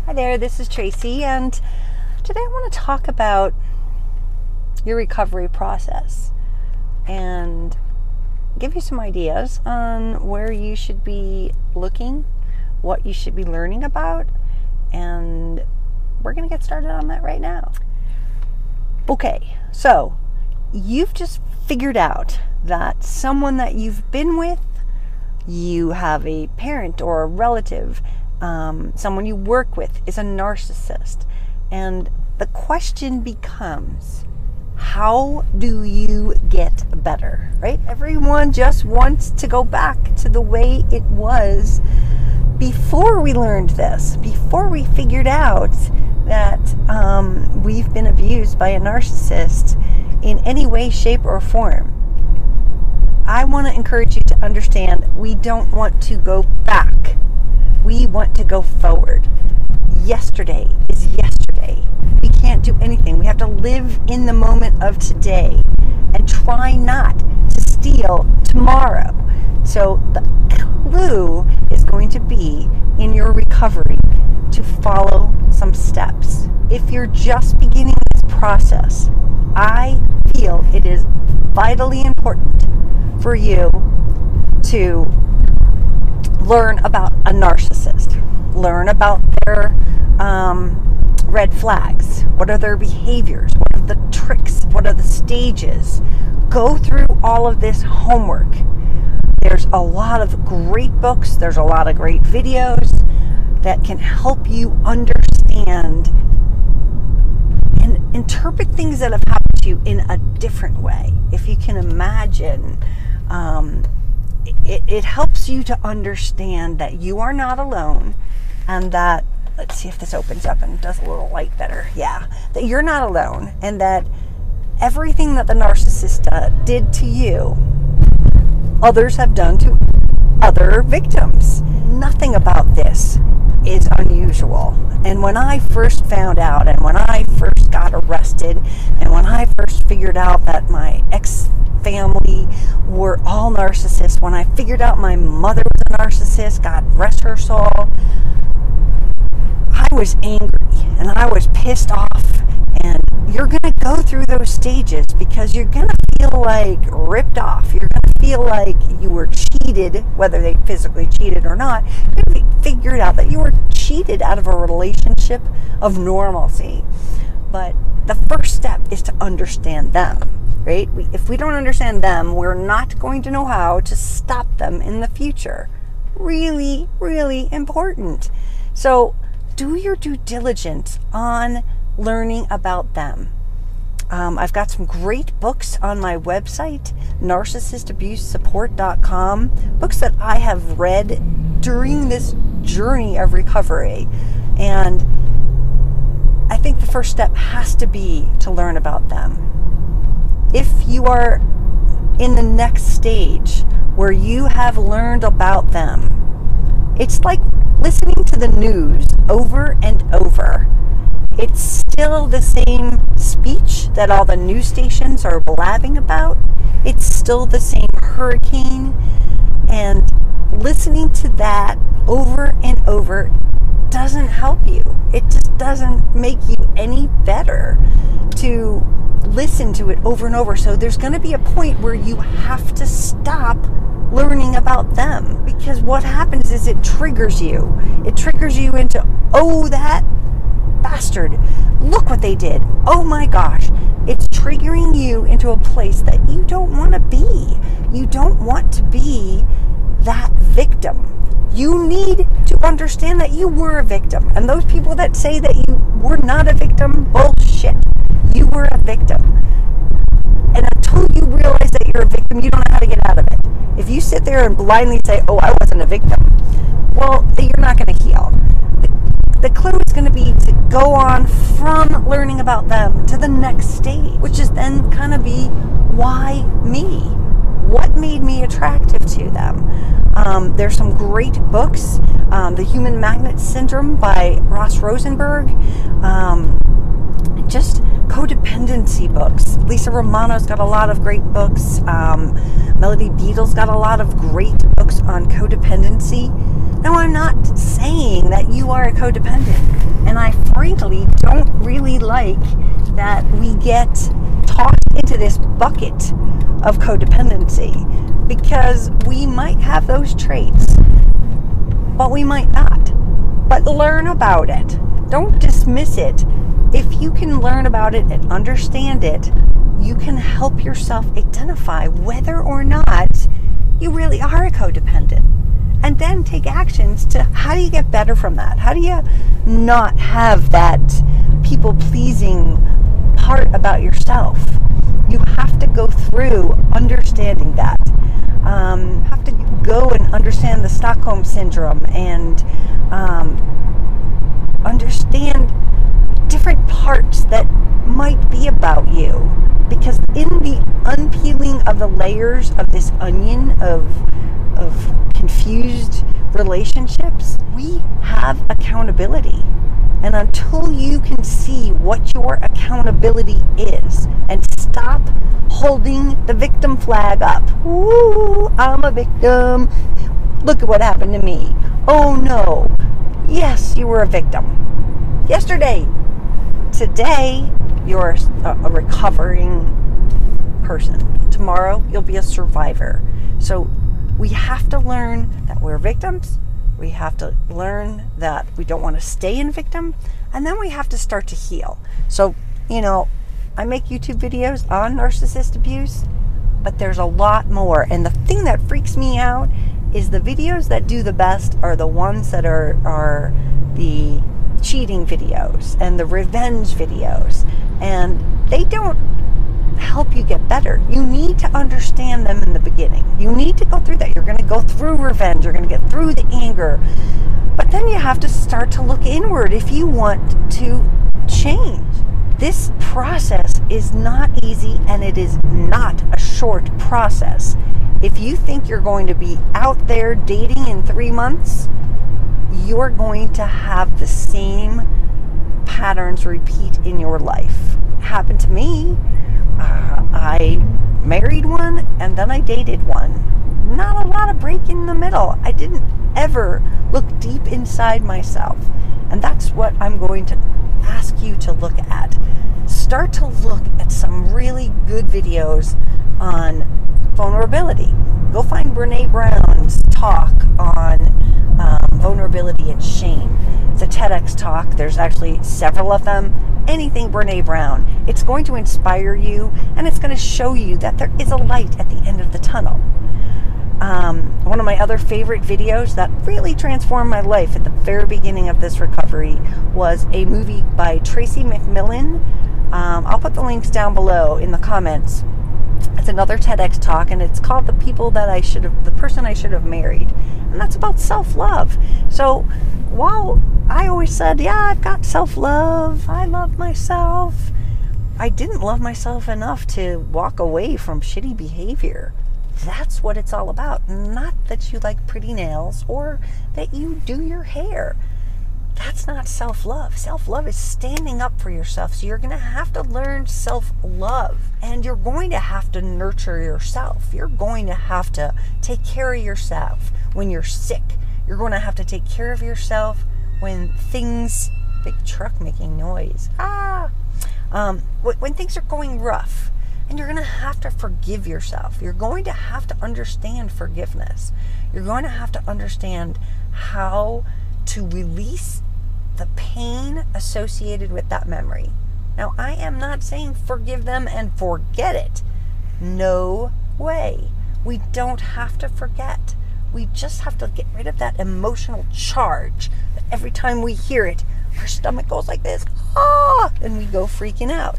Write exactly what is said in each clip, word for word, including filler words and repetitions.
Hi there, this is Tracy, and today I want to talk about your recovery process and give you some ideas on where you should be looking, what you should be learning about, and we're going to get started on that right now. Okay, so you've just figured out that someone that you've been with, you have a parent or a relative, Um, someone you work with is a narcissist. And the question becomes, how do you get better, right? Everyone just wants to go back to the way it was before we learned this, before we figured out that um, we've been abused by a narcissist in any way, shape, or form. I want to encourage you to understand we don't want to go back. We want to go forward. Yesterday is yesterday. We can't do anything. We have to live in the moment of today and try not to steal tomorrow. So the clue is going to be in your recovery to follow some steps. If you're just beginning this process, I feel it is vitally important for you to learn about a narcissist. Learn about their um, red flags. What are their behaviors? What are the tricks? What are the stages? Go through all of this homework. There's a lot of great books. There's a lot of great videos that can help you understand and interpret things that have happened to you in a different way. If you can imagine, um, It, it helps you to understand that you are not alone, and that, let's see if this opens up and does a little light better. Yeah, that you're not alone, and that everything that the narcissist uh, did to you, others have done to other victims. Nothing about this is unusual. And when I first found out, and when I first got arrested, and when I first figured out that my ex family were all narcissists, when I figured out my mother was a narcissist, God rest her soul, I was angry and I was pissed off. And you're going to go through those stages because you're going to feel like ripped off. You're going to feel like you were cheated, whether they physically cheated or not. You're going to figure out that you were cheated out of a relationship of normalcy. But the first step is to understand them. Right? We, if we don't understand them, we're not going to know how to stop them in the future. Really, really important. So do your due diligence on learning about them. Um, I've got some great books on my website, narcissist abuse support dot com, books that I have read during this journey of recovery. And I think the first step has to be to learn about them. If you are in the next stage where you have learned about them, it's like listening to the news over and over. It's still the same speech that all the news stations are blabbing about. It's still the same hurricane. And listening to that over and over doesn't help you. It just doesn't make you any better to listen to it over and over. So there's going to be a point where you have to stop learning about them, because what happens is it triggers you. It triggers you into, oh, that bastard, look what they did. Oh my gosh. It's triggering you into a place that you don't want to be. You don't want to be that victim. You need to understand that you were a victim. And those people that say that you were not a victim, bullshit. You were a victim. And until you realize that you're a victim, you don't know how to get out of it. If you sit there and blindly say, oh, I wasn't a victim, well, then you're not going to heal. The, the clue is going to be to go on from learning about them to the next stage, which is then kind of be, why me? What made me attractive to them? Um, there's some great books. Um, the Human Magnet Syndrome by Ross Rosenberg. Um, just codependency books. Lisa Romano's got a lot of great books. Um, Melody Beadle's got a lot of great books on codependency. Now, I'm not saying that you are a codependent, and I frankly don't really like that we get tossed into this bucket of codependency, because we might have those traits, but we might not. But learn about it. Don't dismiss it. If you can learn about it and understand it, you can help yourself identify whether or not you really are a codependent. And then take actions to how do you get better from that? How do you not have that people-pleasing part about yourself? You have to go through understanding that. Um, have to go and understand the Stockholm Syndrome and um, understand different parts that might be about you. Because in the unpeeling of the layers of this onion of of confused relationships, we have accountability. And until you can see what your accountability is and stop holding the victim flag up, ooh, I'm a victim, look at what happened to me, oh no, yes, you were a victim yesterday, today you're a, a recovering person, tomorrow you'll be a survivor. So we have to learn that we're victims. We have to learn that we don't want to stay in victim. And then we have to start to heal. So, you know, I make YouTube videos on narcissist abuse, but there's a lot more. And the thing that freaks me out is the videos that do the best are the ones that are, are the cheating videos and the revenge videos. And they don't help you get better. You need to understand them in the beginning. You need to go through that. You're going to go through revenge. You're going to get through the anger. But then you have to start to look inward if you want to change. This process is not easy, and it is not a short process. If you think you're going to be out there dating in three months, you're going to have the same patterns repeat in your life. It happened to me. Uh, I married one and then I dated one. Not a lot of break in the middle. I didn't ever look deep inside myself. And that's what I'm going to ask you to look at. Start to look at some really good videos on vulnerability. Go find Brene Brown's talk on um, vulnerability and shame. It's a TEDx talk. There's actually several of them. Anything Brene Brown. It's going to inspire you, and it's going to show you that there is a light at the end of the tunnel. Um, one of my other favorite videos that really transformed my life at the very beginning of this recovery was a movie by Tracy McMillan. Um, I'll put the links down below in the comments. It's another TEDx talk, and it's called The People That I Should Have, The Person I Should Have Married. And that's about self-love. So while I always said, yeah, I've got self-love, I love myself, I didn't love myself enough to walk away from shitty behavior. That's what it's all about. Not that you like pretty nails or that you do your hair. That's not self-love. Self-love is standing up for yourself. So you're going to have to learn self-love. And you're going to have to nurture yourself. You're going to have to take care of yourself when you're sick. You're going to have to take care of yourself when things... Big truck making noise. Ah! Um, when things are going rough. And you're going to have to forgive yourself. You're going to have to understand forgiveness. You're going to have to understand how to release the pain associated with that memory. Now, I am not saying forgive them and forget it. No way. We don't have to forget. We just have to get rid of that emotional charge. Every time we hear it, our stomach goes like this, ah, and we go freaking out.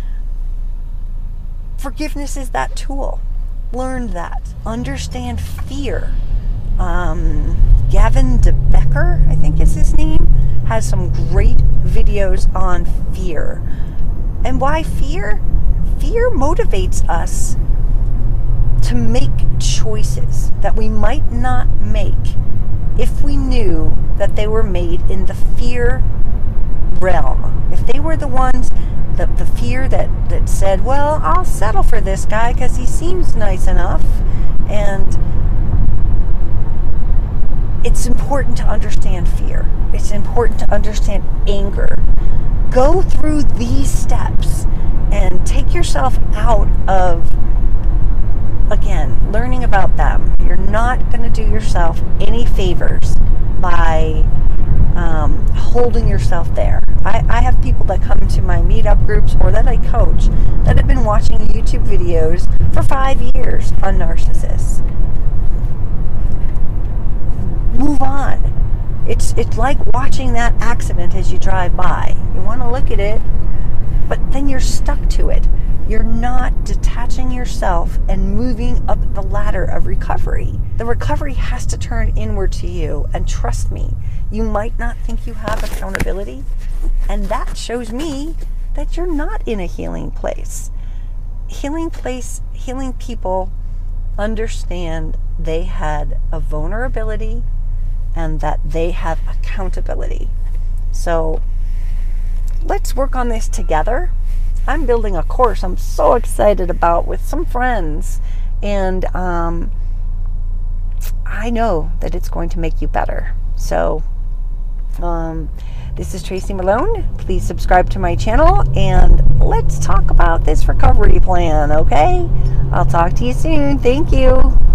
Forgiveness is that tool. Learn that. Understand fear. Um, Gavin De Becker, I think is his name, has some great videos on fear. And why fear? Fear motivates us to make choices that we might not make if we knew that they were made in the fear realm. If they were the ones, the, the fear that, that said, well, I'll settle for this guy because he seems nice enough, and it's important to understand fear. It's important to understand anger. Go through these steps and take yourself out of, again, learning about them. You're not going to do yourself any favors by um, holding yourself there. I, I have people that come to my meetup groups or that I coach that have been watching YouTube videos for five years on narcissists. Move on. It's it's like watching that accident as you drive by. You want to look at it, but then you're stuck to it. You're not detaching yourself and moving up the ladder of recovery. The recovery has to turn inward to you, and trust me, you might not think you have accountability, and that shows me that you're not in a healing place. Healing place, healing people understand they had a vulnerability and that they have accountability. So let's work on this together. I'm building a course I'm so excited about with some friends, and um, I know that it's going to make you better. So um, this is Tracy Malone. Please subscribe to my channel and let's talk about this recovery plan, okay? I'll talk to you soon. Thank you.